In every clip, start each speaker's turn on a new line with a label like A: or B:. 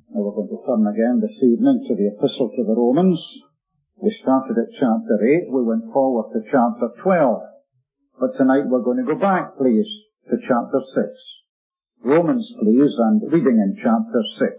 A: Now we're going to turn again this evening to the Epistle to the Romans. We started at chapter 8, we went forward to chapter 12. But tonight we're going to go back, please, to chapter 6. Romans, please, and reading in chapter 6.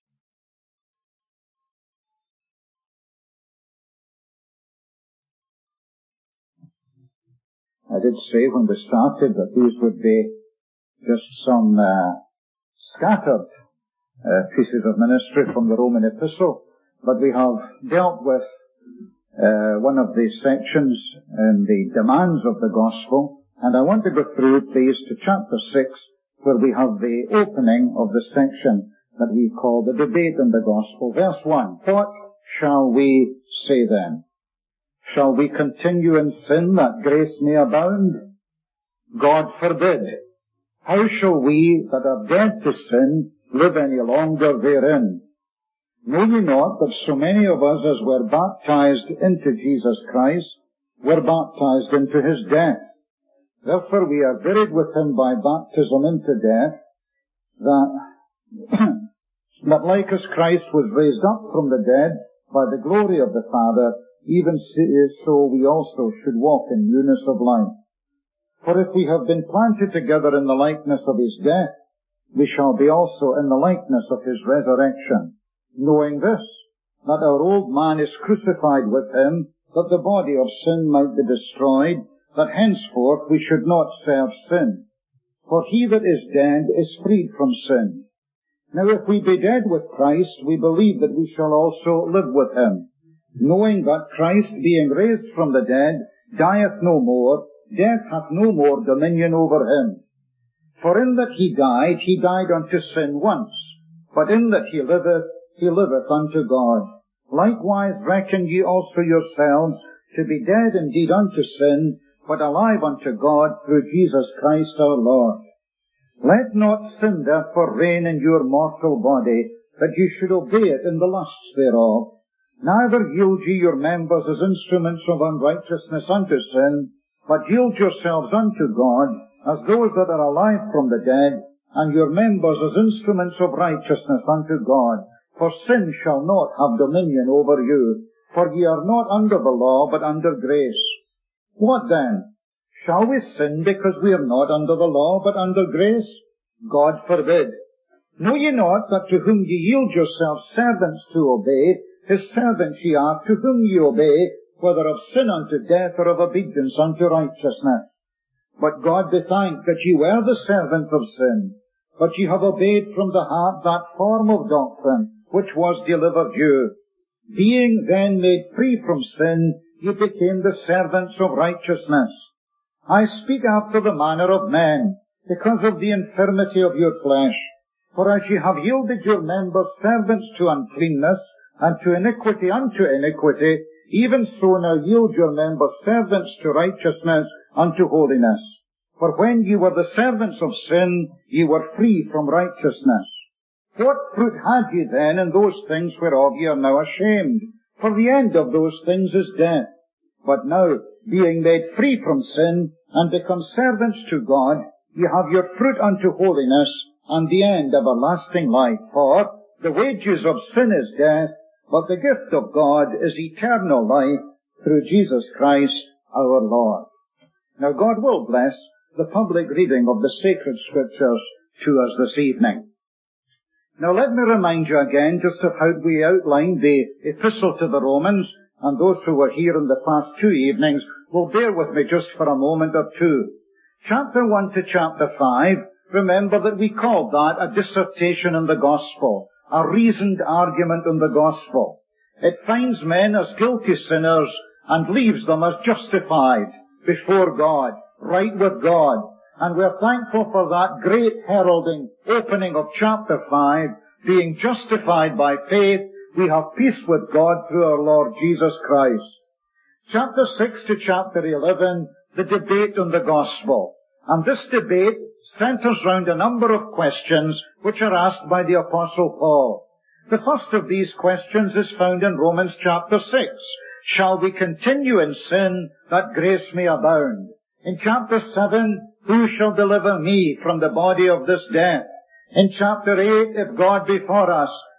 A: I did say when we started that these would be just some scattered pieces of ministry from the Roman epistle, but we have dealt with one of the sections in the demands of the gospel, and I want to go through, please, to chapter 6, where we have the opening of the section that we call the debate in the gospel. Verse 1, what shall we say then? Shall we continue in sin that grace may abound? God forbid. How shall we that are dead to sin live any longer therein? Know ye not that so many of us as were baptized into Jesus Christ were baptized into his death? Therefore we are buried with him by baptism into death, that like as Christ was raised up from the dead by the glory of the Father, even so we also should walk in newness of life. For if we have been planted together in the likeness of his death, we shall be also in the likeness of his resurrection, knowing this, that our old man is crucified with him, that the body of sin might be destroyed, that henceforth we should not serve sin. For he that is dead is freed from sin. Now if we be dead with Christ, we believe that we shall also live with him, knowing that Christ, being raised from the dead, dieth no more, death hath no more dominion over him. For in that he died unto sin once, but in that he liveth unto God. Likewise reckon ye also yourselves to be dead indeed unto sin, but alive unto God through Jesus Christ our Lord. Let not sin therefore reign in your mortal body, that ye should obey it in the lusts thereof. Neither yield ye your members as instruments of unrighteousness unto sin, but yield yourselves unto God, as those that are alive from the dead, and your members as instruments of righteousness unto God. For sin shall not have dominion over you, for ye are not under the law, but under grace. What then? Shall we sin because we are not under the law, but under grace? God forbid. Know ye not that to whom ye yield yourselves servants to obey, his servants ye are, to whom ye obey, whether of sin unto death or of obedience unto righteousness? But God be thanked that ye were the servants of sin, but ye have obeyed from the heart that form of doctrine which was delivered you. Being then made free from sin, ye became the servants of righteousness. I speak after the manner of men, because of the infirmity of your flesh. For as ye have yielded your members servants to uncleanness, and to iniquity unto iniquity, even so now yield your members servants to righteousness unto holiness. For when ye were the servants of sin, ye were free from righteousness. What fruit had ye then in those things whereof ye are now ashamed? For the end of those things is death. But now, being made free from sin, and become servants to God, ye have your fruit unto holiness, and the end everlasting life. For the wages of sin is death, but the gift of God is eternal life through Jesus Christ our Lord. Now God will bless the public reading of the sacred scriptures to us this evening. Now let me remind you again just of how we outlined the epistle to the Romans, and those who were here in the past 2 evenings will bear with me just for a moment or two. Chapter 1 to chapter 5, remember that we called that a dissertation in the gospel, a reasoned argument in the gospel. It finds men as guilty sinners and leaves them as justified before God, right with God. And we're thankful for that great heralding opening of chapter 5, being justified by faith, we have peace with God through our Lord Jesus Christ. Chapter 6 to chapter 11, the debate on the gospel. And this debate centers round a number of questions which are asked by the Apostle Paul. The first of these questions is found in Romans chapter 6. Shall we continue in sin that grace may abound? In chapter 7, who shall deliver me from the body of this death? In chapter 8, if God be for us,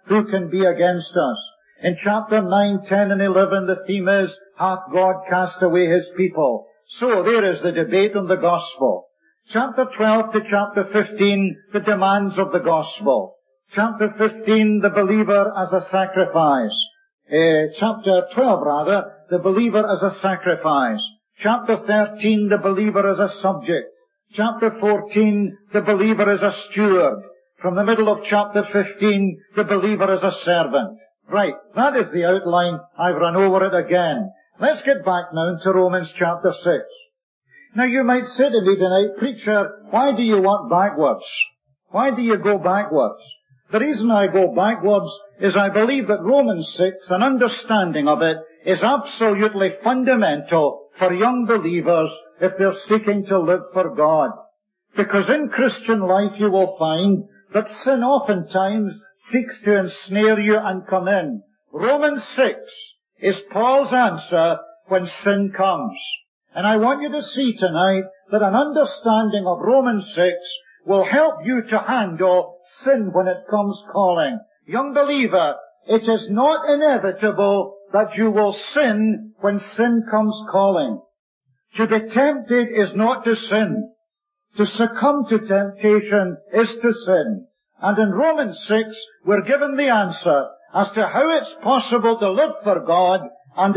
A: Who can be against us? In chapter 9, 10 and 11, the theme is, hath God cast away his people? So there is the debate on the gospel. Chapter 12 to chapter 15, the demands of the gospel. Chapter 15, the believer as a sacrifice. Chapter 12 rather, the believer as a sacrifice. Chapter 13, the believer as a subject. Chapter 14, the believer as a steward. From the middle of chapter 15, the believer as a servant. Right, that is the outline. I've run over it again. Let's get back now to Romans chapter 6. Now you might say to me tonight, preacher, why do you want backwards? Why do you go backwards? The reason I go backwards is I believe that Romans 6, an understanding of it, is absolutely fundamental for young believers if they're seeking to live for God. Because in Christian life you will find that sin oftentimes seeks to ensnare you and come in. Romans 6 is Paul's answer when sin comes. And I want you to see tonight that an understanding of Romans 6 will help you to handle sin when it comes calling. Young believer, it is not inevitable that you will sin when sin comes calling. To be tempted is not to sin. To succumb to temptation is to sin. And in Romans 6, we're given the answer as to how it's possible to live for God and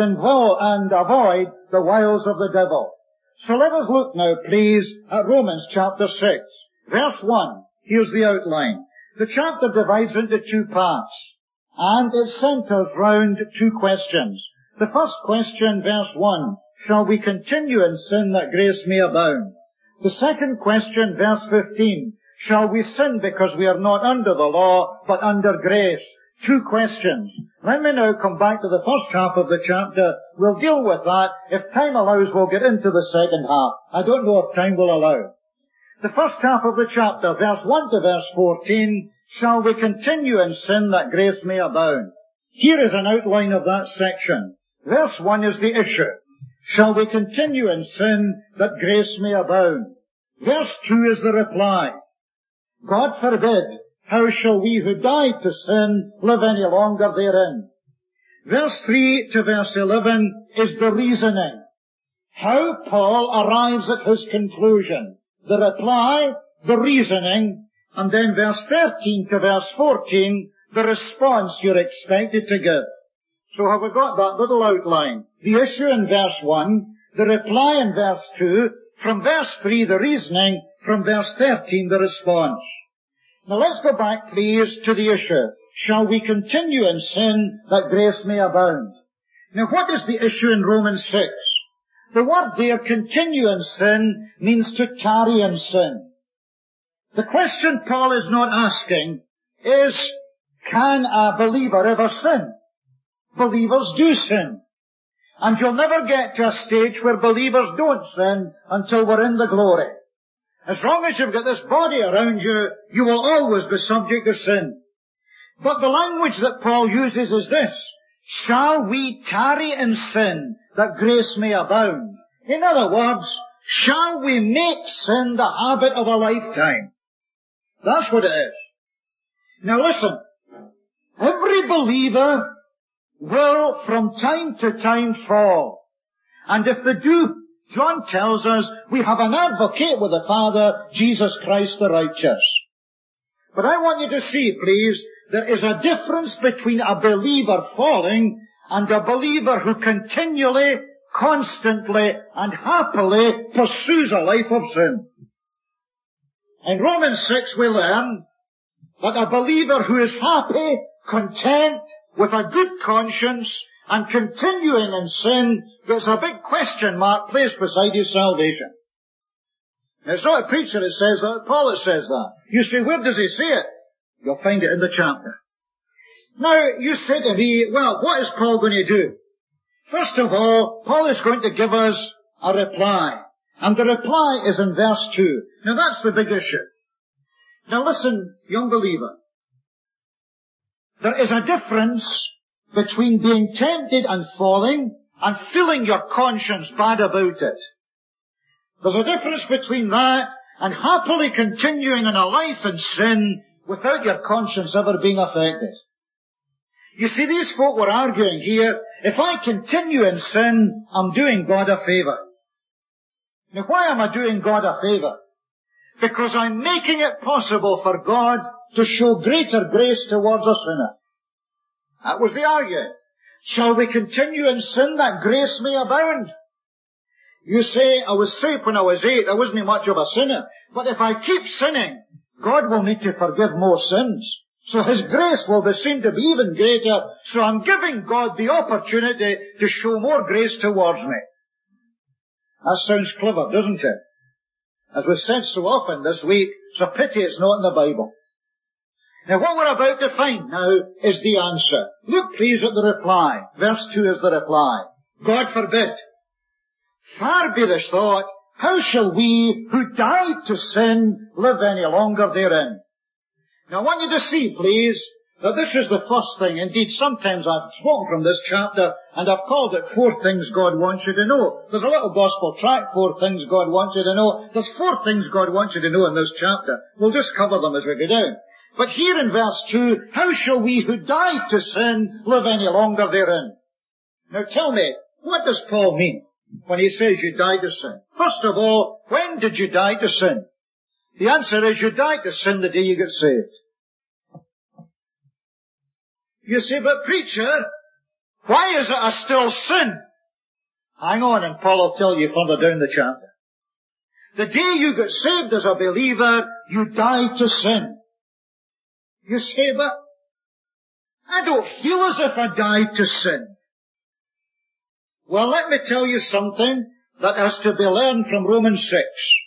A: avoid the wiles of the devil. So let us look now, please, at Romans chapter 6. Verse 1. Here's the outline. The chapter divides into two parts, and it centers round two questions. The first question, verse 1, shall we continue in sin that grace may abound? The second question, verse 15, shall we sin because we are not under the law, but under grace? Two questions. Let me now come back to the first half of the chapter. We'll deal with that. If time allows, we'll get into the second half. I don't know if time will allow. The first half of the chapter, verse 1 to verse 14, shall we continue in sin that grace may abound? Here is an outline of that section. Verse 1 is the issue. Shall we continue in sin that grace may abound? Verse 2 is the reply. God forbid. How shall we who died to sin live any longer therein? Verse 3 to verse 11 is the reasoning. How Paul arrives at his conclusion. The reply, the reasoning, and then verse 13 to verse 14, the response you're expected to give. So have we got that little outline? The issue in verse 1, the reply in verse 2, from verse 3 the reasoning, from verse 13 the response. Now let's go back, please, to the issue. Shall we continue in sin that grace may abound? Now what is the issue in Romans 6? The word there, continue in sin, means to tarry in sin. The question Paul is not asking is, can a believer ever sin? Believers do sin. And you'll never get to a stage where believers don't sin until we're in the glory. As long as you've got this body around you, you will always be subject to sin. But the language that Paul uses is this: shall we tarry in sin that grace may abound? In other words, shall we make sin the habit of a lifetime? That's what it is. Now listen, every believer will from time to time fall. And if they do, John tells us we have an advocate with the Father, Jesus Christ the righteous. But I want you to see, please, there is a difference between a believer falling and a believer who continually, constantly, and happily pursues a life of sin. In Romans 6 we learn that a believer who is happy, content, with a good conscience, and continuing in sin, gets a big question mark placed beside his salvation. Now, it's not a preacher that says that, Paul that says that. You say, where does he say it? You'll find it in the chapter. Now, you say to me, well, what is Paul going to do? First of all, Paul is going to give us a reply. And the reply is in verse 2. Now that's the big issue. Now listen, young believer. There is a difference between being tempted and falling and feeling your conscience bad about it. There's a difference between that and happily continuing in a life in sin without your conscience ever being affected. You see, these folk were arguing here, if I continue in sin, I'm doing God a favour. Now why am I doing God a favour? Because I'm making it possible for God to show greater grace towards a sinner. That was the argument. Shall we continue in sin that grace may abound? You say, I was saved when I was 8, I wasn't much of a sinner. But if I keep sinning, God will need to forgive more sins. So His grace will be seen to be even greater. So I'm giving God the opportunity to show more grace towards me. That sounds clever, doesn't it? As we've said so often this week, it's a pity it's not in the Bible. Now what we're about to find now is the answer. Look please at the reply. Verse 2 is the reply. God forbid. Far be the thought, how shall we who died to sin live any longer therein? Now I want you to see, please, that this is the first thing. Indeed, sometimes I've spoken from this chapter, and I've called it 4 things God wants you to know. There's a little gospel tract, 4 things God wants you to know. There's 4 things God wants you to know in this chapter. We'll just cover them as we go down. But here in verse 2, how shall we who died to sin live any longer therein? Now tell me, what does Paul mean when he says you died to sin? First of all, when did you die to sin? The answer is you died to sin the day you get saved. You say, but preacher, why is it a still sin? Hang on, and Paul will tell you further down the chapter. The day you get saved as a believer, you died to sin. You say, but I don't feel as if I died to sin. Well, let me tell you something that has to be learned from Romans 6.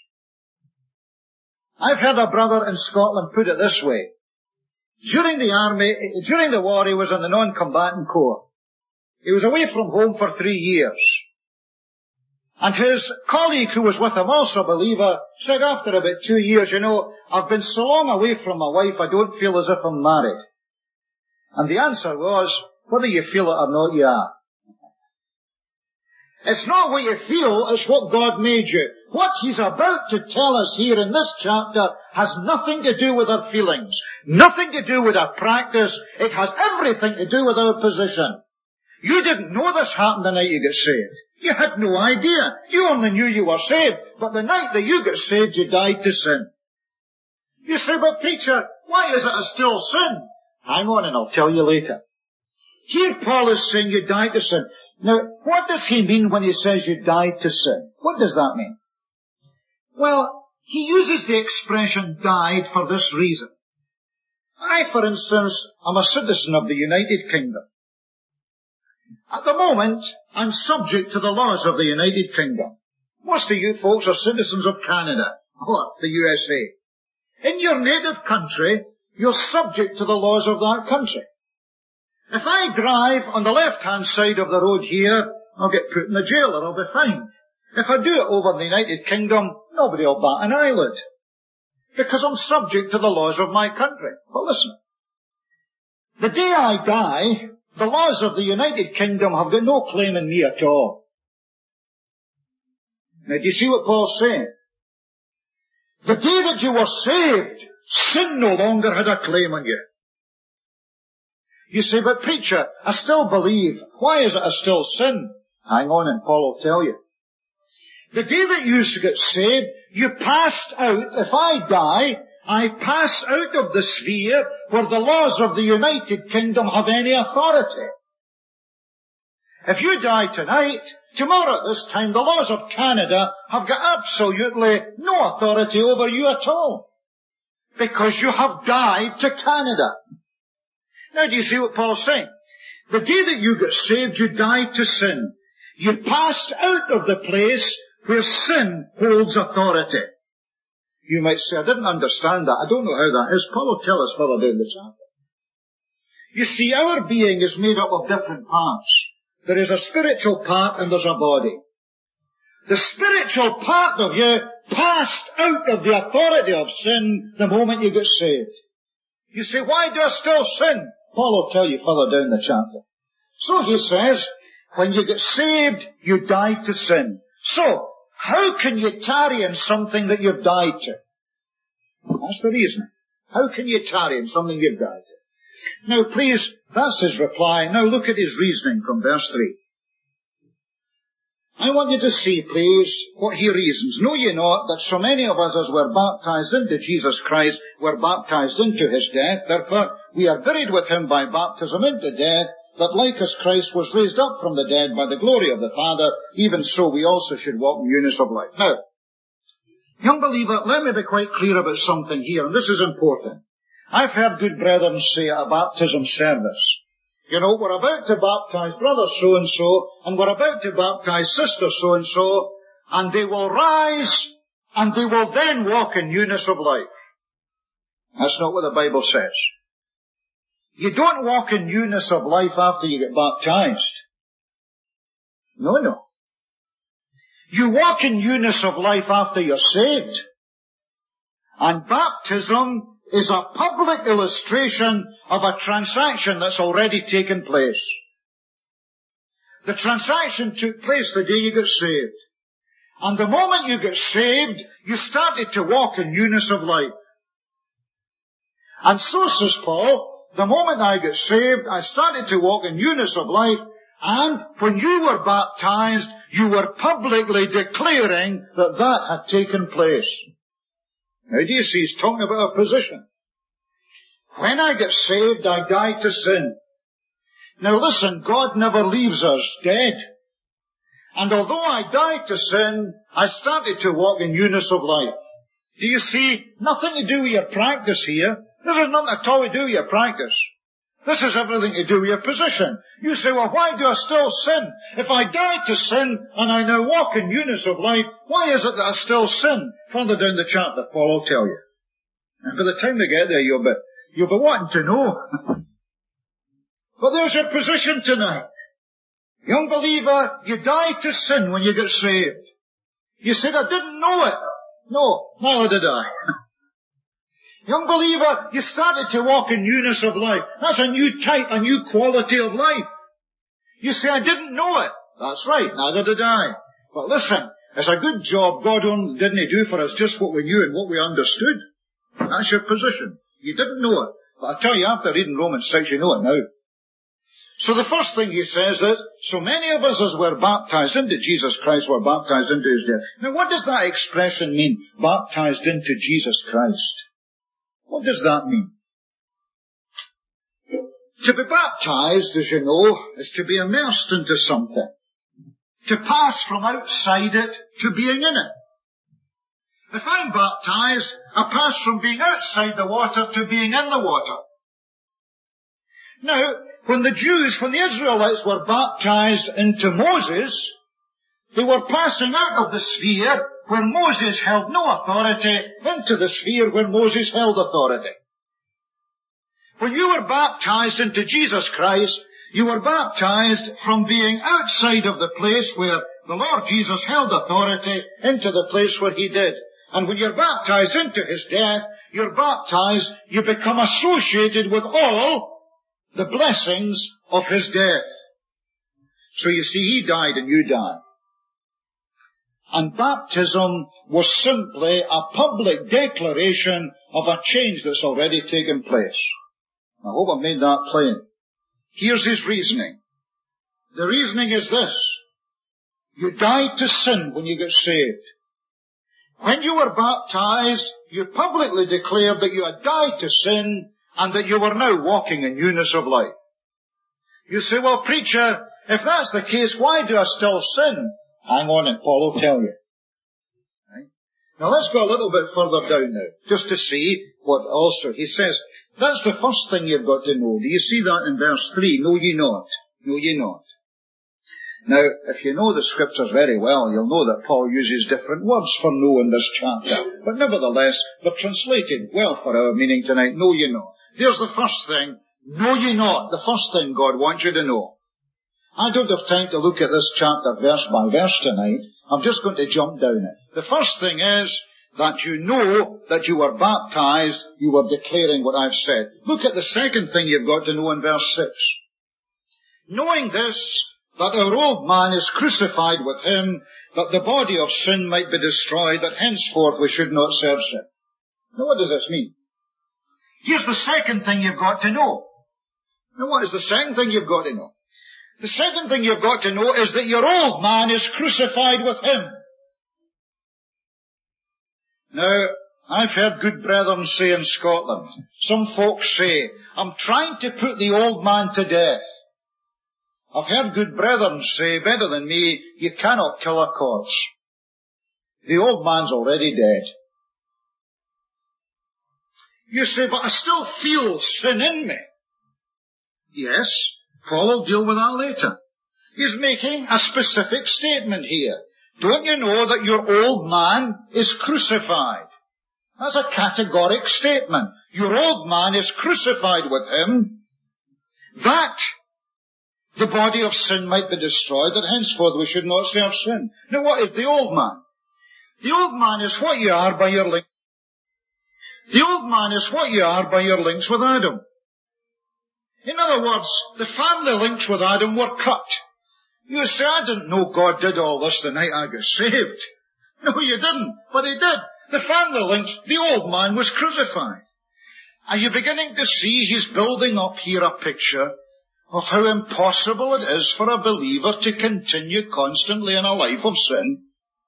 A: I've heard a brother in Scotland put it this way. During the war, he was in the non-combatant corps. He was away from home for 3 years. And his colleague who was with him, also a believer, said after about 2 years, you know, I've been so long away from my wife, I don't feel as if I'm married. And the answer was, whether you feel it or not, you are. It's not what you feel, it's what God made you. What He's about to tell us here in this chapter has nothing to do with our feelings, nothing to do with our practice. It has everything to do with our position. You didn't know this happened the night you got saved. You had no idea. You only knew you were saved. But the night that you got saved, you died to sin. You say, but preacher, why is it a still sin? Hang on and I'll tell you later. Here Paul is saying you died to sin. Now, what does he mean when he says you died to sin? What does that mean? Well, he uses the expression died for this reason. I, for instance, am a citizen of the United Kingdom. At the moment, I'm subject to the laws of the United Kingdom. Most of you folks are citizens of Canada, or the USA. In your native country, you're subject to the laws of that country. If I drive on the left-hand side of the road here, I'll get put in the jail or I'll be fined. If I do it over in the United Kingdom, nobody will bat an eyelid. Because I'm subject to the laws of my country. But listen, the day I die, the laws of the United Kingdom have got no claim on me at all. Now, do you see what Paul's saying? The day that you were saved, sin no longer had a claim on you. You say, but preacher, I still believe. Why is it a still sin? Hang on and Paul will tell you. The day that you get saved, you passed out. If I die, I pass out of the sphere where the laws of the United Kingdom have any authority. If you die tonight, tomorrow at this time, the laws of Canada have got absolutely no authority over you at all. Because you have died to Canada. Now do you see what Paul's saying? The day that you got saved, you died to sin. You passed out of the place where sin holds authority. You might say, I didn't understand that. I don't know how that is. Paul will tell us further down the chapter. You see, our being is made up of different parts. There is a spiritual part and there's a body. The spiritual part of you passed out of the authority of sin the moment you get saved. You say, why do I still sin? Paul will tell you further down the chapter. So he says, when you get saved, you die to sin. So, how can you tarry in something that you've died to? That's the reason. How can you tarry in something you've died to? Now please, that's his reply. Now look at his reasoning from verse 3. I want you to see, please, what he reasons. Know ye not that so many of us as were baptized into Jesus Christ were baptized into his death? Therefore, we are buried with him by baptism into death, that like as Christ was raised up from the dead by the glory of the Father, even so we also should walk in newness of life. Now, young believer, let me be quite clear about something here, and this is important. I've heard good brethren say at a baptism service, you know, we're about to baptize brother so-and-so, and we're about to baptize sister so-and-so, and they will rise, and they will then walk in newness of life. That's not what the Bible says. You don't walk in newness of life after you get baptized. No. You walk in newness of life after you're saved. And baptism is a public illustration of a transaction that's already taken place. The transaction took place the day you got saved. And the moment you got saved, you started to walk in newness of life. And so, says Paul, the moment I got saved, I started to walk in newness of life, and when you were baptized, you were publicly declaring that that had taken place. Now, do you see, he's talking about a position. When I get saved, I die to sin. Now listen, God never leaves us dead. And although I died to sin, I started to walk in newness of life. Do you see? Nothing to do with your practice here. This has nothing at all to do with your practice. This has everything to do with your position. You say, well, why do I still sin? If I died to sin and I now walk in newness of life, why is it that I still sin? Further down the chapter, Paul will tell you. And by the time they get there, you'll be wanting to know. But there's your position tonight. Young believer, you died to sin when you got saved. You said, I didn't know it. No, neither did I. Young believer, you started to walk in newness of life. That's a new type, a new quality of life. You say, I didn't know it. That's right, neither did I. But listen, it's a good job God only didn't do for us just what we knew and what we understood. That's your position. You didn't know it. But I tell you, after reading Romans 6, you know it now. So the first thing he says is, so many of us as were baptized into Jesus Christ were baptized into his death. Now what does that expression mean? Baptized into Jesus Christ. What does that mean? To be baptized, as you know, is to be immersed into something. To pass from outside it to being in it. If I'm baptized, I pass from being outside the water to being in the water. Now, when the Israelites were baptized into Moses, they were passing out of the sphere where Moses held no authority into the sphere where Moses held authority. When you were baptized into Jesus Christ, you were baptized from being outside of the place where the Lord Jesus held authority into the place where he did. And when you're baptized into his death, you're baptized, you become associated with all the blessings of his death. So you see, he died and you died. And baptism was simply a public declaration of a change that's already taken place. I hope I've made that plain. Here's his reasoning. The reasoning is this. You died to sin when you got saved. When you were baptized, you publicly declared that you had died to sin and that you were now walking in newness of life. You say, well, preacher, if that's the case, why do I still sin? Hang on and Paul will tell you. Right? Now let's go a little bit further down now, just to see what also he says. That's the first thing you've got to know. Do you see that in verse 3? Know ye not. Know ye not. Now, if you know the scriptures very well, you'll know that Paul uses different words for know in this chapter. But nevertheless, they're translated well for our meaning tonight. Know ye not. There's the first thing. Know ye not. The first thing God wants you to know. I don't have time to look at this chapter verse by verse tonight. I'm just going to jump down it. The first thing is that you know that you were baptized, you were declaring what I've said. Look at the second thing you've got to know in verse 6. Knowing this, that our old man is crucified with him, that the body of sin might be destroyed, that henceforth we should not serve sin. Now what does this mean? Here's the second thing you've got to know. Now what is the second thing you've got to know? The second thing you've got to know is that your old man is crucified with him. Now, I've heard good brethren say in Scotland, some folks say, I'm trying to put the old man to death. I've heard good brethren say, better than me, you cannot kill a corpse. The old man's already dead. You say, but I still feel sin in me. Yes, Paul will deal with that later. He's making a specific statement here. Don't you know that your old man is crucified? That's a categoric statement. Your old man is crucified with him, that the body of sin might be destroyed, that henceforth we should not serve sin. Now what is the old man? The old man is what you are by your link. The old man is what you are by your links with Adam. In other words, the family links with Adam were cut. You say, I didn't know God did all this the night I got saved. No, you didn't, but he did. The family links, the old man was crucified. Are you beginning to see he's building up here a picture of how impossible it is for a believer to continue constantly in a life of sin?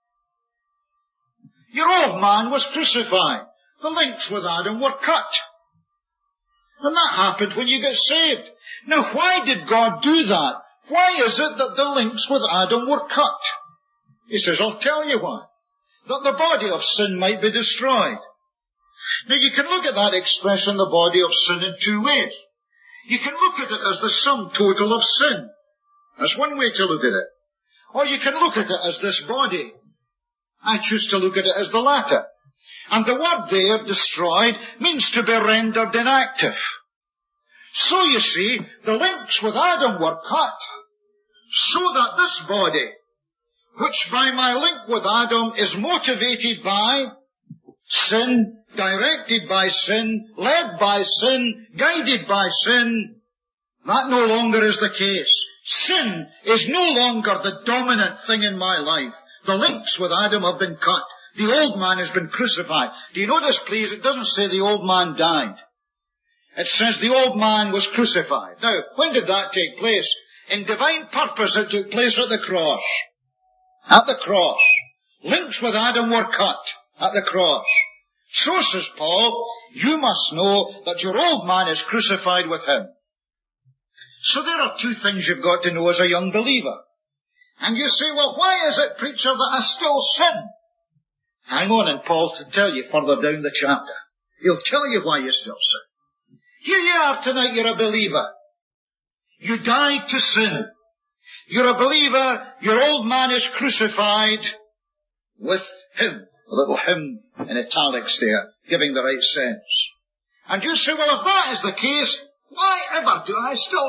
A: Your old man was crucified. The links with Adam were cut. And that happened when you got saved. Now why did God do that? Why is it that the links with Adam were cut? He says, I'll tell you why. That the body of sin might be destroyed. Now you can look at that expression, the body of sin, in two ways. You can look at it as the sum total of sin. That's one way to look at it. Or you can look at it as this body. I choose to look at it as the latter. And the word there, destroyed, means to be rendered inactive. So you see, the links with Adam were cut, so that this body, which by my link with Adam is motivated by sin, directed by sin, led by sin, guided by sin, that no longer is the case. Sin is no longer the dominant thing in my life. The links with Adam have been cut. The old man has been crucified. Do you notice, please, it doesn't say the old man died. It says the old man was crucified. Now, when did that take place? In divine purpose, it took place at the cross. At the cross. Links with Adam were cut at the cross. So, says Paul, you must know that your old man is crucified with him. So there are two things you've got to know as a young believer. And you say, well, why is it, preacher, that I still sin? Hang on, and Paul will tell you further down the chapter. He'll tell you why you still sin. Here you are tonight, you're a believer. You died to sin. You're a believer, your old man is crucified with him. A little him in italics there, giving the right sense. And you say, well, if that is the case, why ever do I still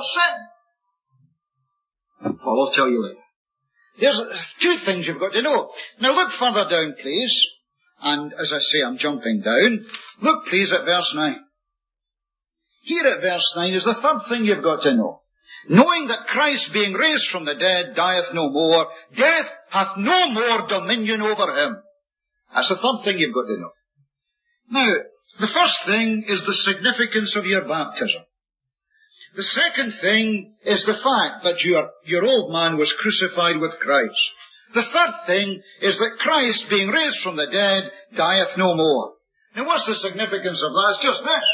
A: sin? Paul will tell you later. There's two things you've got to know. Now look further down, please. And as I say, I'm jumping down. Look, please, at verse 9. Here at verse 9 is the third thing you've got to know. Knowing that Christ, being raised from the dead, dieth no more, death hath no more dominion over him. That's the third thing you've got to know. Now, the first thing is the significance of your baptism. The second thing is the fact that your old man was crucified with Christ. The third thing is that Christ, being raised from the dead, dieth no more. Now what's the significance of that? It's just this.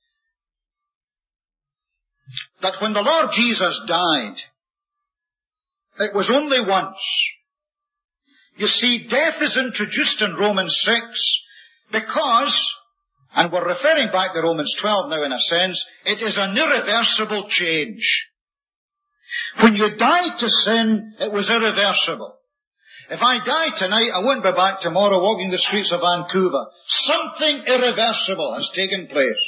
A: That when the Lord Jesus died, it was only once. You see, death is introduced in Romans 6 because, and we're referring back to Romans 12 now in a sense, it is an irreversible change. When you died to sin, it was irreversible. If I die tonight, I won't be back tomorrow walking the streets of Vancouver. Something irreversible has taken place.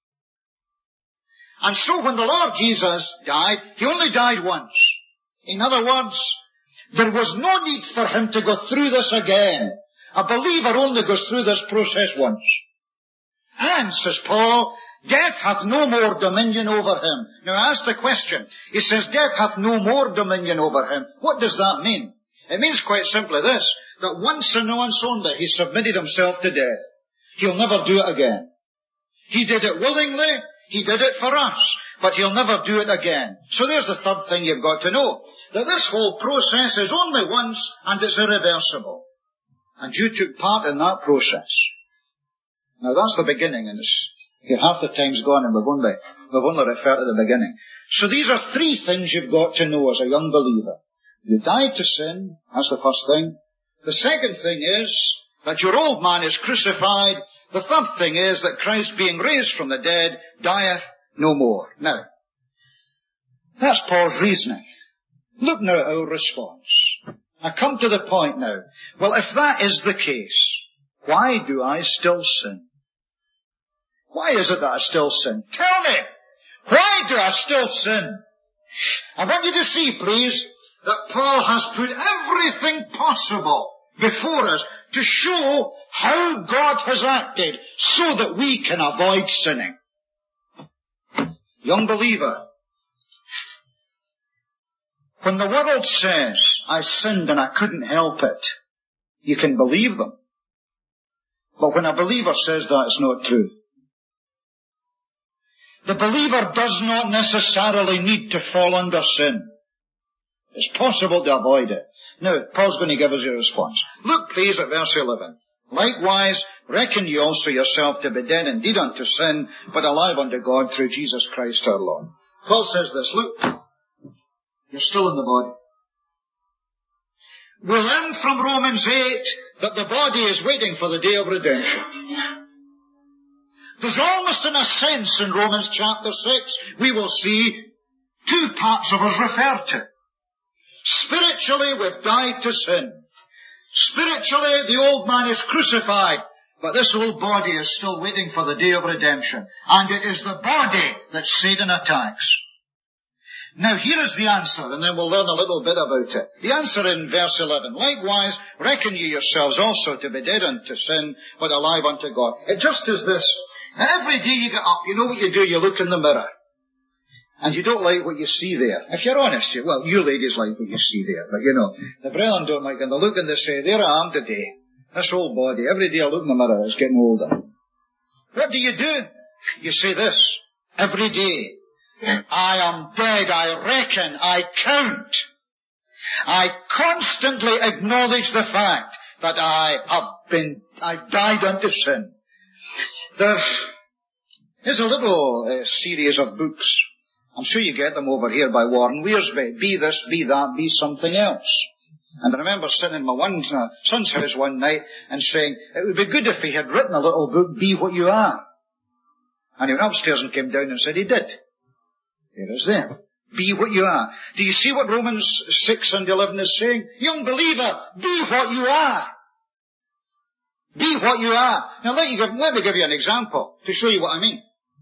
A: And so when the Lord Jesus died, he only died once. In other words, there was no need for him to go through this again. A believer only goes through this process once. And, says Paul, death hath no more dominion over him. Now I ask the question. He says death hath no more dominion over him. What does that mean? It means quite simply this, that once and once only he submitted himself to death. He'll never do it again. He did it willingly. He did it for us.
B: but he'll never do it again. So there's the third thing you've got to know. That this whole process is only once and it's irreversible. And you took part in that process. Now that's the beginning, and here half the time's gone and we've only referred to the beginning. So these are three things you've got to know as a young believer. You died to sin, that's the first thing. The second thing is that your old man is crucified. The third thing is that Christ, being raised from the dead, dieth no more. Now, that's Paul's reasoning. Look now at our response. I come to the point now. Well, if that is the case, why do I still sin? Why is it that I still sin? Tell me! Why do I still sin? I want you to see, please, that Paul has put everything possible before us to show how God has acted so that we can avoid sinning. Young believer, when the world says, I sinned and I couldn't help it, you can believe them. But when a believer says that, it's not true. The believer does not necessarily need to fall under sin. It's possible to avoid it. Now, Paul's going to give us a response. Look, please, at verse 11. Likewise, reckon ye also yourself to be dead indeed unto sin, but alive unto God through Jesus Christ our Lord. Paul says this, look, you're still in the body. We learn from Romans 8 that the body is waiting for the day of redemption. There's almost in a sense in Romans chapter 6, we will see two parts of us referred to. Spiritually, we've died to sin. Spiritually, the old man is crucified, but this old body is still waiting for the day of redemption. And it is the body that Satan attacks. Now, here is the answer, and then we'll learn a little bit about it. The answer in verse 11. Likewise, reckon ye yourselves also to be dead unto sin, but alive unto God. It just is this. Every day you get up, you know what you do, you look in the mirror. And you don't like what you see there. If you're honest, you ladies like what you see there. But the brethren don't like it. And they look and they say, there I am today. This old body. Every day I look in the mirror, it's getting older. What do? You say this. Every day. I am dead, I reckon, I count. I constantly acknowledge the fact that I've died unto sin. There is a little series of books. I'm sure you get them over here by Warren Wiersbe. Be this, be that, be something else. And I remember sitting in my son's house one night and saying, it would be good if he had written a little book, Be What You Are. And he went upstairs and came down and said he did. There it is there. Be what you are. Do you see what Romans 6 and 11 is saying? Young believer, be what you are. Be what you are. Now let me give you an example to show you what I mean.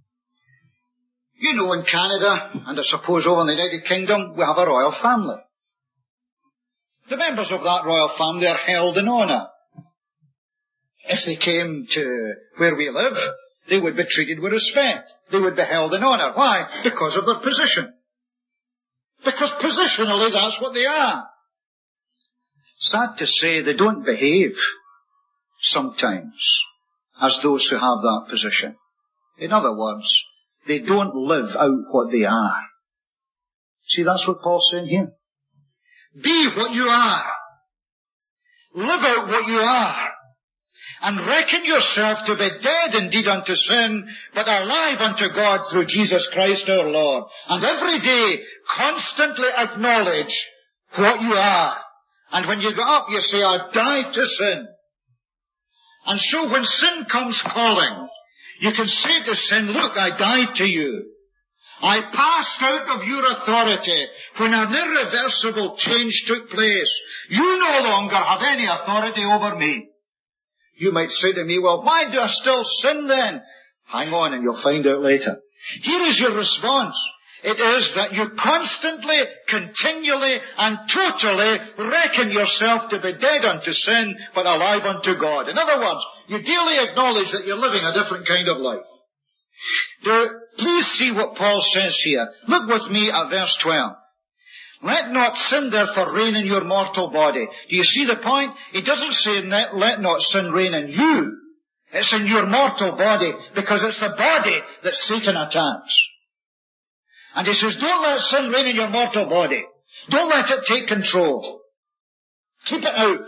B: In Canada, and I suppose over in the United Kingdom, we have a royal family. The members of that royal family are held in honour. If they came to where we live, they would be treated with respect. They would be held in honour. Why? Because of their position. Because positionally that's what they are. Sad to say, they don't behave sometimes as those who have that position. In other words, they don't live out what they are. See, that's what Paul's saying here. Be what you are. Live out what you are. And reckon yourself to be dead indeed unto sin, but alive unto God through Jesus Christ our Lord. And every day, constantly acknowledge what you are. And when you get up, you say, I've died to sin. And so when sin comes calling, you can say to sin, look, I died to you. I passed out of your authority when an irreversible change took place. You no longer have any authority over me. You might say to me, well, why do I still sin then? Hang on and you'll find out later. Here is your response. It is that you constantly, continually, and totally reckon yourself to be dead unto sin, but alive unto God. In other words, you daily acknowledge that you're living a different kind of life. Please see what Paul says here. Look with me at verse 12. Let not sin therefore reign in your mortal body. Do you see the point? He doesn't say let not sin reign in you. It's in your mortal body, because it's the body that Satan attacks. And he says, don't let sin reign in your mortal body. Don't let it take control. Keep it out.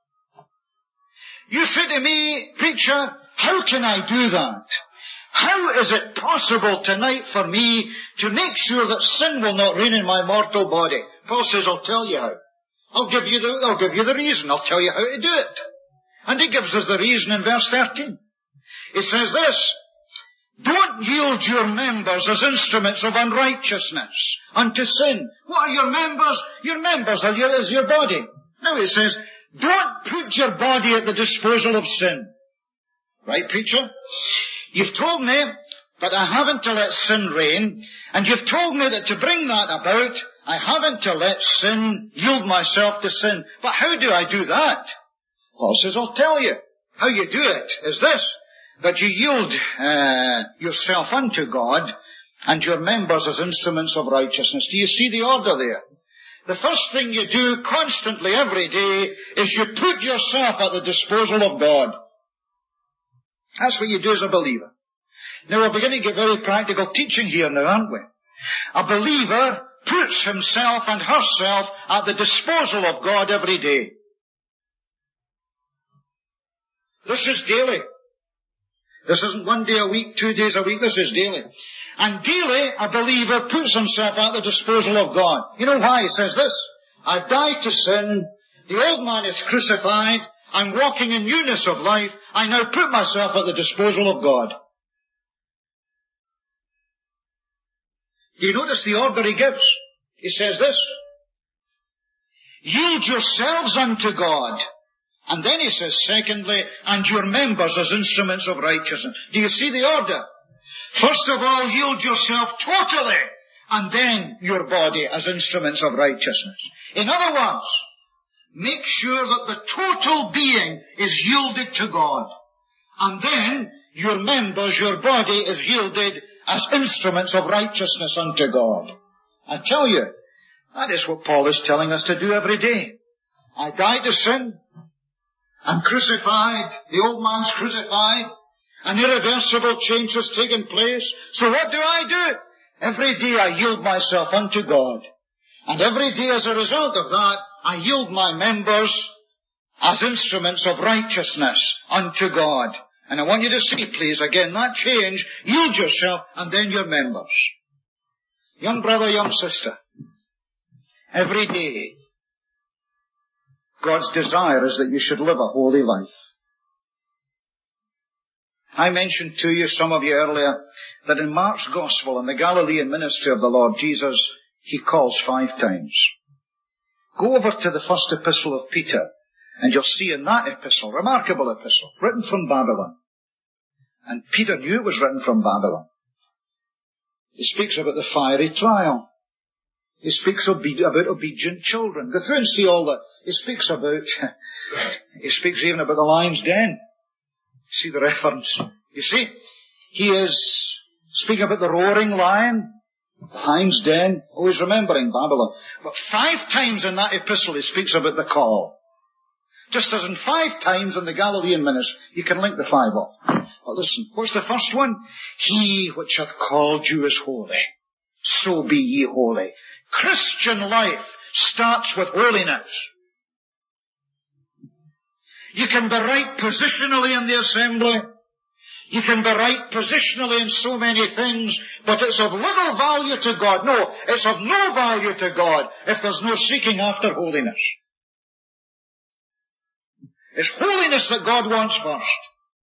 B: You say to me, preacher, how can I do that? How is it possible tonight for me to make sure that sin will not reign in my mortal body? Paul says, I'll tell you how. I'll give you the reason. I'll tell you how to do it. And he gives us the reason in verse 13. He says this, don't yield your members as instruments of unrighteousness unto sin. What are your members? Your members is your body. Now he says, don't put your body at the disposal of sin. Right, preacher? You've told me that I haven't to let sin reign, and you've told me that to bring that about, I haven't to let sin yield myself to sin. But how do I do that? Paul says, I'll tell you. How you do it is this, that you yield yourself unto God and your members as instruments of righteousness. Do you see the order there? The first thing you do constantly every day is you put yourself at the disposal of God. That's what you do as a believer. Now we're beginning to get very practical teaching here now, aren't we? A believer puts himself and herself at the disposal of God every day. This is daily. This isn't one day a week, 2 days a week, this is daily. And daily, a believer puts himself at the disposal of God. You know why he says this? I've died to sin, the old man is crucified, I'm walking in newness of life, I now put myself at the disposal of God. Do you notice the order he gives? He says this, yield yourselves unto God. And then he says, secondly, and your members as instruments of righteousness. Do you see the order? First of all, yield yourself totally, and then your body as instruments of righteousness. In other words, make sure that the total being is yielded to God. And then your members, your body is yielded as instruments of righteousness unto God. I tell you, that is what Paul is telling us to do every day. I died to sin. I'm crucified. The old man's crucified. An irreversible change has taken place. So what do? Every day I yield myself unto God. And every day as a result of that, I yield my members as instruments of righteousness unto God. And I want you to see, please, again, that change. Yield yourself and then your members. Young brother, young sister, every day, God's desire is that you should live a holy life. I mentioned to you, some of you earlier, that in Mark's Gospel, in the Galilean ministry of the Lord Jesus, he calls 5 times. Go over to the first epistle of Peter, and you'll see in that epistle, remarkable epistle, written from Babylon. And Peter knew it was written from Babylon. He speaks about the fiery trial. He speaks about obedient children. Go through and see all that. He speaks even about the lion's den. See the reference. You see, he is speaking about the roaring lion, the lion's den. Always remembering Babylon. But 5 times in that epistle he speaks about the call. Just as in 5 times in the Galilean ministry, you can link the 5 up. But listen, what's the first one? He which hath called you is holy. So be ye holy. Christian life starts with holiness. You can be right positionally in the assembly. You can be right positionally in so many things, but it's of little value to God. No, it's of no value to God if there's no seeking after holiness. It's holiness that God wants first.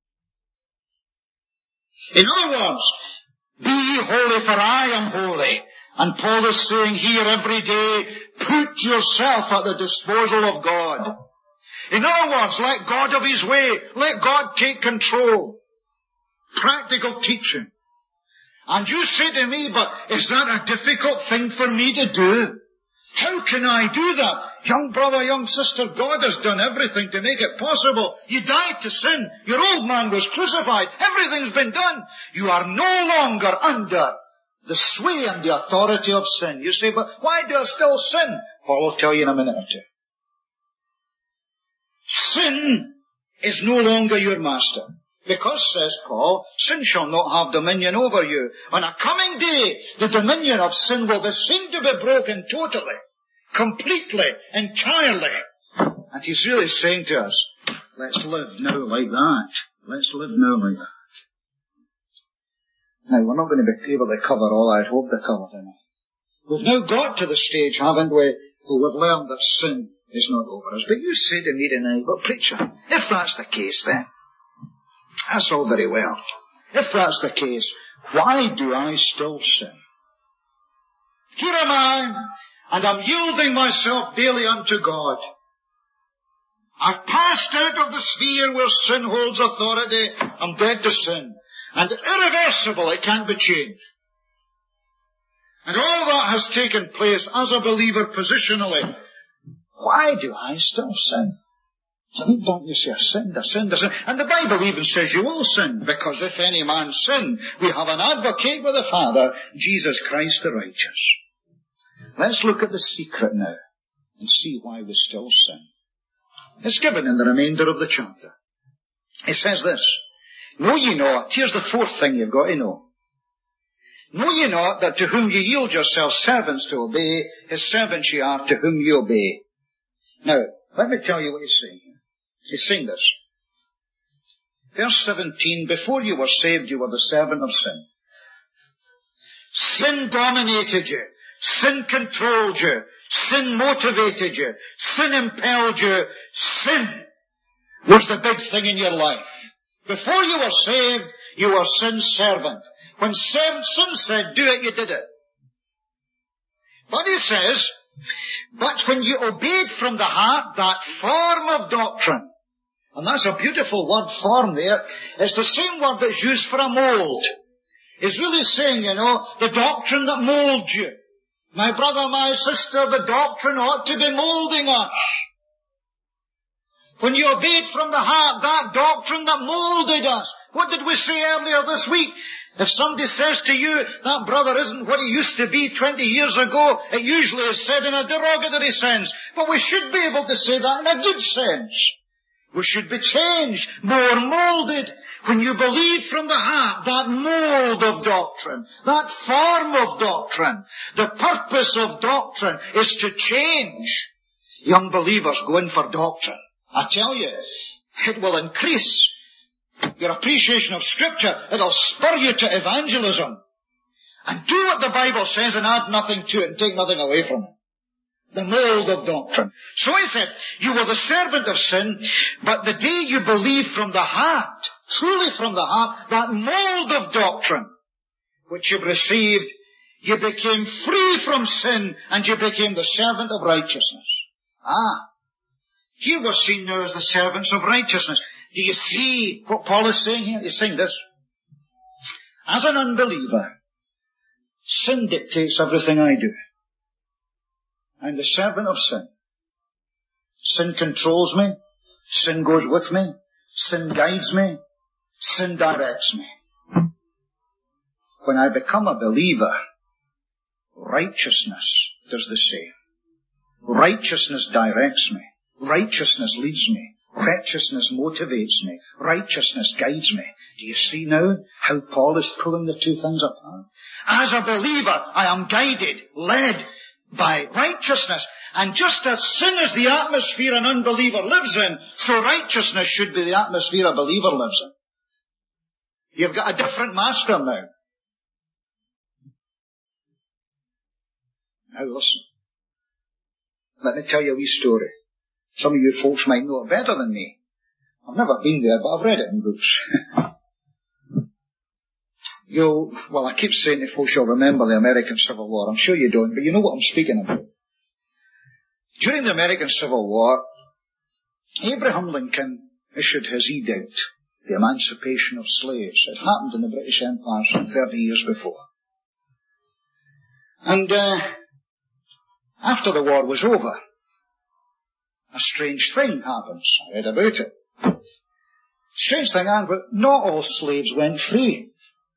B: In other words, be ye holy, for I am holy. And Paul is saying here every day, put yourself at the disposal of God. In other words, let God have His way. Let God take control. Practical teaching. And you say to me, but is that a difficult thing for me to do? How can I do that? Young brother, young sister, God has done everything to make it possible. You died to sin. Your old man was crucified. Everything's been done. You are no longer under the sway and the authority of sin. You say, but why do I still sin? Paul will tell you in a minute or two. Sin is no longer your master. Because, says Paul, sin shall not have dominion over you. On a coming day, the dominion of sin will be seen to be broken totally, completely, entirely. And he's really saying to us, let's live now like that. Let's live now like that. Now, we're not going to be able to cover all I'd hoped to cover tonight. We've now got to the stage, haven't we, where we've learned that sin is not over us. But you say to me tonight, well, preacher, if that's the case then, that's all very well. If that's the case, why do I still sin? Here am I, and I'm yielding myself daily unto God. I've passed out of the sphere where sin holds authority. I'm dead to sin. And irreversible, it can't be changed. And all that has taken place as a believer positionally. Why do I still sin? I think, don't you say, I sinned. And the Bible even says you will sin, because if any man sin, we have an advocate with the Father, Jesus Christ the righteous. Let's look at the secret now and see why we still sin. It's given in the remainder of the chapter. It says this, know ye not, here's the fourth thing you've got to know. Know ye not that to whom ye yield yourselves servants to obey, his servants ye are to whom ye obey. Now, let me tell you what he's saying here. He's saying this. Verse 17, before you were saved, you were the servant of sin. Sin dominated you. Sin controlled you. Sin motivated you. Sin impelled you. Sin was the big thing in your life. Before you were saved, you were sin's servant. When sin said, do it, you did it. But he says, but when you obeyed from the heart that form of doctrine, and that's a beautiful word, form there, it's the same word that's used for a mould. It's really saying, the doctrine that molds you. My brother, my sister, the doctrine ought to be moulding us. When you obeyed from the heart that doctrine that moulded us. What did we say earlier this week? If somebody says to you, that brother isn't what he used to be 20 years ago, it usually is said in a derogatory sense. But we should be able to say that in a good sense. We should be changed, more moulded. When you believe from the heart, that mould of doctrine, that form of doctrine, the purpose of doctrine is to change. Young believers go in for doctrine. I tell you, it will increase your appreciation of Scripture. It'll spur you to evangelism. And do what the Bible says and add nothing to it and take nothing away from it. The mould of doctrine. So he said, you were the servant of sin, but the day you believed from the heart, truly from the heart, that mould of doctrine which you've received, you became free from sin and you became the servant of righteousness. Here we're seen now as the servants of righteousness. Do you see what Paul is saying here? He's saying this. As an unbeliever, sin dictates everything I do. I'm the servant of sin. Sin controls me. Sin goes with me. Sin guides me. Sin directs me. When I become a believer, righteousness does the same. Righteousness directs me. Righteousness leads me. Righteousness motivates me. Righteousness guides me. Do you see now how Paul is pulling the two things apart? As a believer, I am guided, led by righteousness. And just as sin is the atmosphere an unbeliever lives in, so righteousness should be the atmosphere a believer lives in. You've got a different master now. Now listen. Let me tell you a wee story. Some of you folks might know it better than me. I've never been there, but I've read it in books. I keep saying to folks you'll remember the American Civil War. I'm sure you don't, but you know what I'm speaking about. During the American Civil War, Abraham Lincoln issued his edict, the emancipation of slaves. It happened in the British Empire some 30 years before. And after the war was over, a strange thing happens. I read about it. Strange thing happened, but not all slaves went free.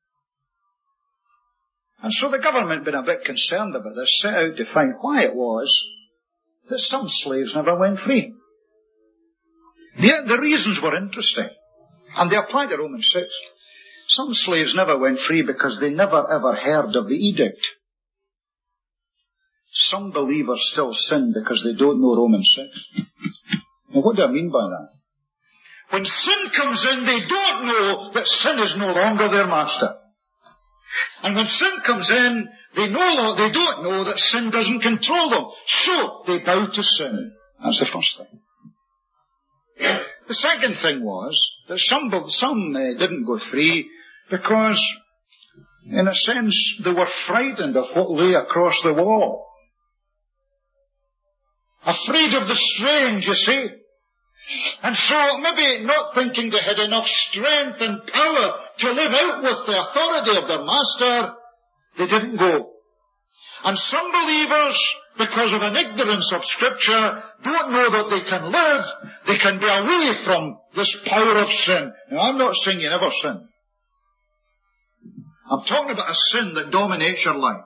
B: And so the government, being a bit concerned about this, set out to find why it was that some slaves never went free. The reasons were interesting. And they apply to Romans 6. Some slaves never went free because they never ever heard of the edict. Some believers still sin because they don't know Romans 6. Now what do I mean by that? When sin comes in, they don't know that sin is no longer their master. And when sin comes in, they don't know that sin doesn't control them. So they bow to sin. That's the first thing. The second thing was that some didn't go free because, in a sense, they were frightened of what lay across the wall. Afraid of the strange, you see. And so, maybe not thinking they had enough strength and power to live out with the authority of their master, they didn't go. And some believers, because of an ignorance of Scripture, don't know that they can live, they can be away from this power of sin. Now, I'm not saying you never sin. I'm talking about a sin that dominates your life.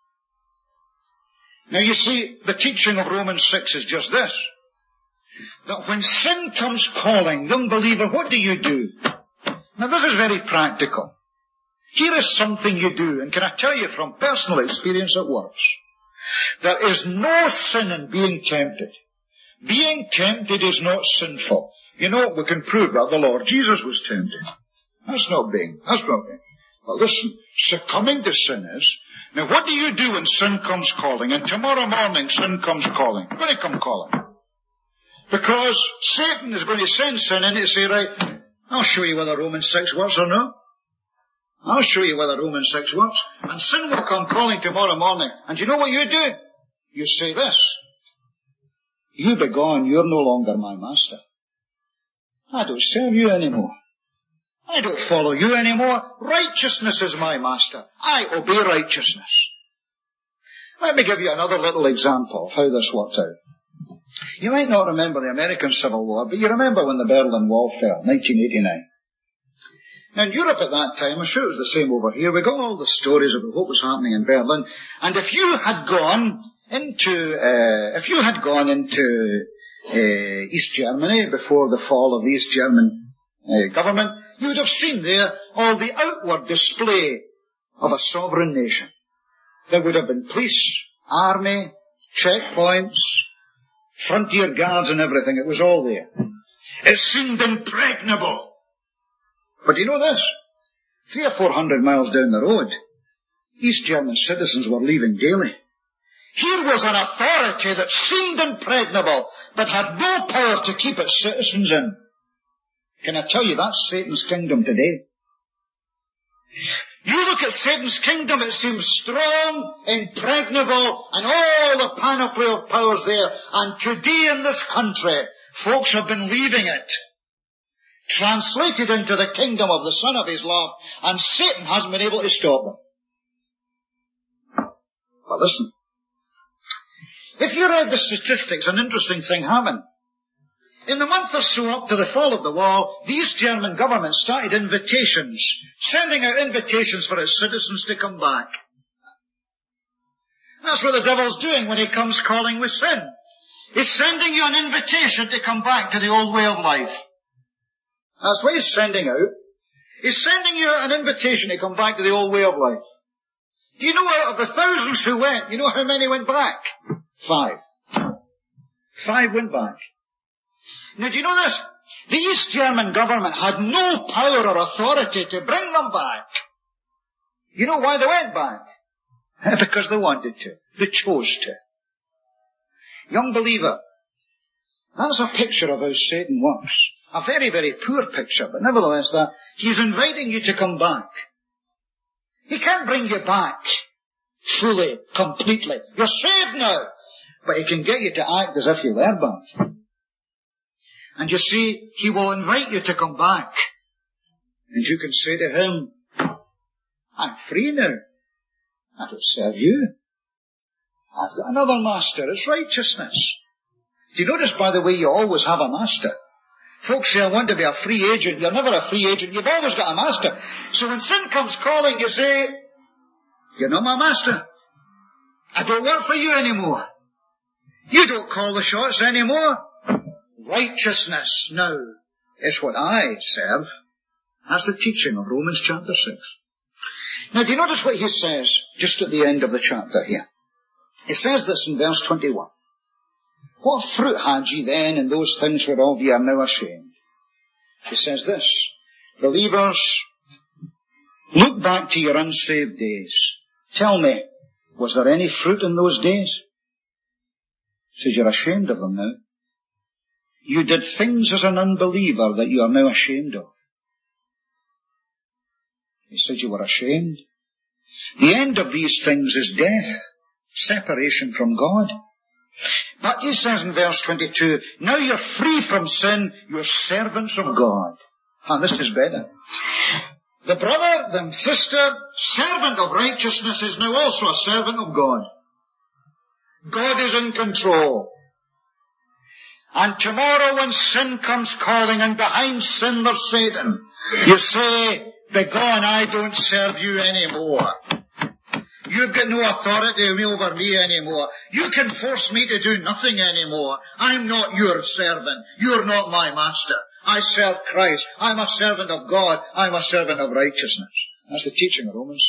B: Now, you see, the teaching of Romans 6 is just this. That when sin comes calling, young believer, what do you do? Now, this is very practical. Here is something you do, and can I tell you from personal experience it works. There is no sin in being tempted. Being tempted is not sinful. You know, we can prove that the Lord Jesus was tempted. That's not being. But listen, succumbing to sin is, now what do you do when sin comes calling? And tomorrow morning sin comes calling. It's going to come calling. Because Satan is going to send sin in and say, right, I'll show you whether Romans 6 works or not. I'll show you whether Romans 6 works. And sin will come calling tomorrow morning. And you know what you do? You say this. You be gone, you're no longer my master. I don't serve you anymore. I don't follow you anymore. Righteousness is my master. I obey righteousness. Let me give you another little example of how this worked out. You might not remember the American Civil War, but you remember when the Berlin Wall fell, 1989. Now in Europe at that time, I'm sure it was the same over here, we got all the stories about what was happening in Berlin, and if you had gone into East Germany before the fall of the East German government, you would have seen there all the outward display of a sovereign nation. There would have been police, army, checkpoints, frontier guards and everything. It was all there. It seemed impregnable. But you know this? 300 or 400 miles down the road, East German citizens were leaving daily. Here was an authority that seemed impregnable, but had no power to keep its citizens in. Can I tell you, that's Satan's kingdom today. You look at Satan's kingdom, it seems strong, impregnable, and all the panoply of powers there. And today in this country, folks have been leaving it, translated into the kingdom of the Son of His love, and Satan hasn't been able to stop them. But listen, if you read the statistics, an interesting thing happened. In the month or so up to the fall of the wall, the East German government started invitations, sending out invitations for its citizens to come back. That's what the devil's doing when he comes calling with sin. He's sending you an invitation to come back to the old way of life. That's what he's sending out. He's sending you an invitation to come back to the old way of life. Do you know out of the thousands who went, you know how many went back? 5. 5 went back. Now, do you know this? The East German government had no power or authority to bring them back. You know why they went back? Because they wanted to. They chose to. Young believer, that's a picture of how Satan works. A very, very poor picture, but nevertheless that he's inviting you to come back. He can't bring you back fully, completely. You're saved now. But he can get you to act as if you were back. And you see, he will invite you to come back. And you can say to him, I'm free now. I don't serve you. I've got another master. It's righteousness. Do you notice, by the way, you always have a master? Folks say, I want to be a free agent. You're never a free agent. You've always got a master. So when sin comes calling, you say, you're not my master. I don't work for you anymore. You don't call the shots anymore. Righteousness now is what I serve. That's the teaching of Romans chapter 6. Now, do you notice what he says just at the end of the chapter here? He says this in verse 21. What fruit had ye then in those things whereof ye are now ashamed? He says this, believers, look back to your unsaved days. Tell me, was there any fruit in those days? He says you're ashamed of them now. You did things as an unbeliever that you are now ashamed of. He said you were ashamed. The end of these things is death, separation from God. But he says in verse 22, now you're free from sin, you're servants of God. And this is better. The brother, the sister, servant of righteousness is now also a servant of God. God is in control. And tomorrow when sin comes calling and behind sin there's Satan, you say, begone, I don't serve you anymore. You've got no authority over me anymore. You can force me to do nothing anymore. I'm not your servant. You're not my master. I serve Christ. I'm a servant of God. I'm a servant of righteousness. That's the teaching of Romans.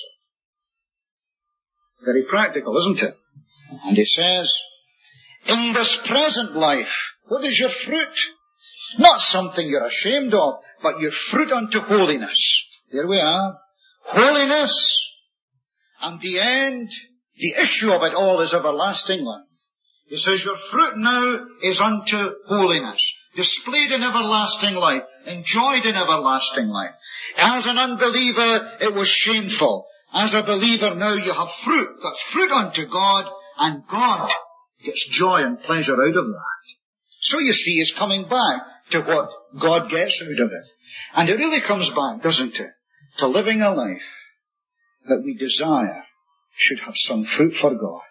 B: Very practical, isn't it? And he says, in this present life, what is your fruit? Not something you're ashamed of, but your fruit unto holiness. There we are. Holiness. And the end, the issue of it all is everlasting life. He says your fruit now is unto holiness. Displayed in everlasting life. Enjoyed in everlasting life. As an unbeliever, it was shameful. As a believer now you have fruit. That's fruit unto God, and God gets joy and pleasure out of that. So you see, he's coming back to what God gets out of it. And it really comes back, doesn't it, to living a life that we desire should have some fruit for God.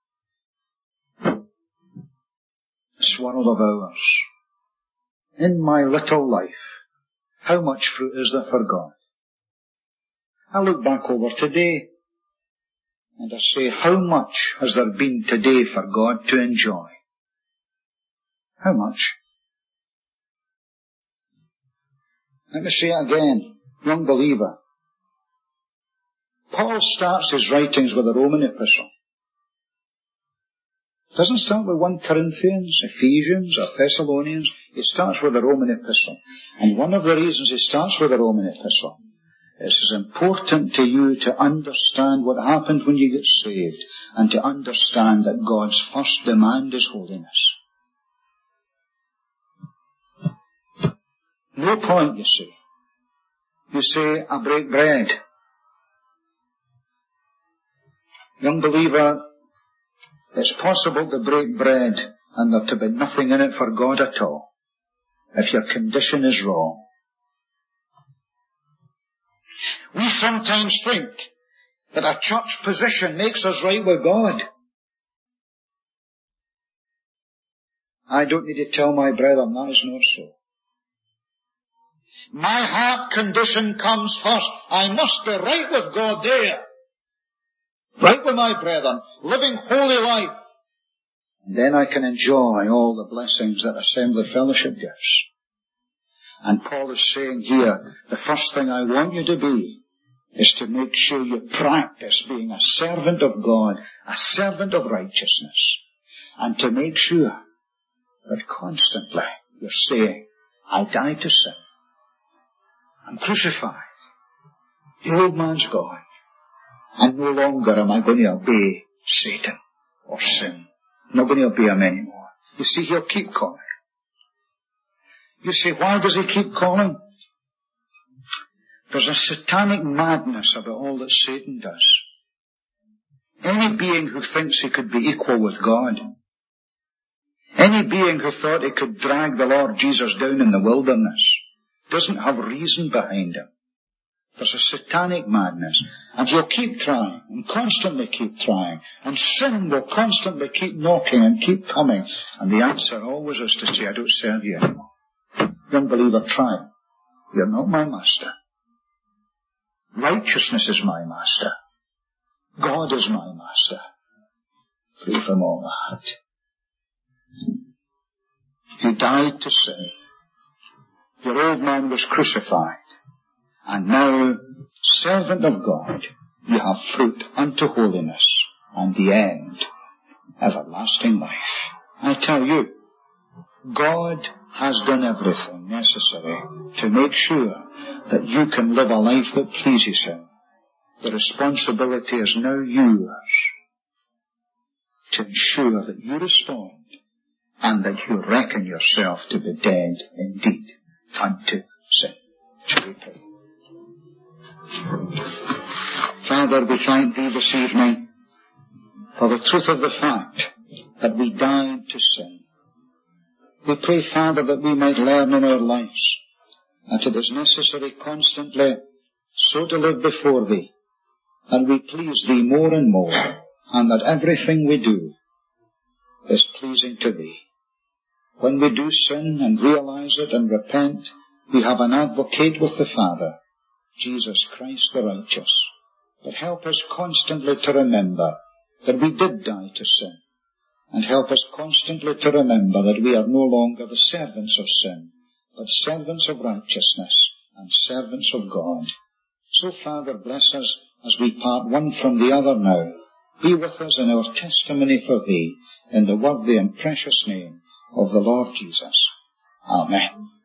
B: This world of ours, in my little life, how much fruit is there for God? I look back over today, and I say, how much has there been today for God to enjoy? How much? Let me say it again, young believer. Paul starts his writings with a Roman epistle. It doesn't start with 1 Corinthians, Ephesians, or Thessalonians. It starts with a Roman epistle. And one of the reasons it starts with a Roman epistle is it's important to you to understand what happened when you get saved, and to understand that God's first demand is holiness. No point, you see. You say, I break bread. Young believer, it's possible to break bread and there to be nothing in it for God at all, if your condition is wrong. We sometimes think that a church position makes us right with God. I don't need to tell my brethren that is not so. My heart condition comes first. I must be right with God there. Right with my brethren, living holy life. And then I can enjoy all the blessings that Assembly Fellowship gives. And Paul is saying here, the first thing I want you to be is to make sure you practice being a servant of God, a servant of righteousness, and to make sure that constantly you're saying, I died to sin. I'm crucified. The old man's gone. And no longer am I going to obey Satan or sin. I'm not going to obey him anymore. You see, he'll keep calling. You say, why does he keep calling? There's a satanic madness about all that Satan does. Any being who thinks he could be equal with God, any being who thought he could drag the Lord Jesus down in the wilderness, doesn't have reason behind him. There's a satanic madness. And he'll keep trying, and constantly keep trying. And sin will constantly keep knocking and keep coming. And the answer always is to say, I don't serve you anymore. Young believer, try. You're not my master. Righteousness is my master. God is my master. Free from all that. He died to sin. Your old man was crucified. And now, servant of God, ye have fruit unto holiness, and the end, everlasting life. I tell you, God has done everything necessary to make sure that you can live a life that pleases Him. The responsibility is now yours to ensure that you respond and that you reckon yourself to be dead indeed unto sin. Shall we pray? Father, we thank Thee this evening for the truth of the fact that we died to sin. We pray, Father, that we might learn in our lives that it is necessary constantly so to live before Thee, that we please Thee more and more, and that everything we do is pleasing to Thee. When we do sin and realize it and repent, we have an advocate with the Father, Jesus Christ the righteous. But help us constantly to remember that we did die to sin, and help us constantly to remember that we are no longer the servants of sin, but servants of righteousness and servants of God. So, Father, bless us as we part one from the other now. Be with us in our testimony for Thee, in the worthy and precious name of the Lord Jesus. Amen.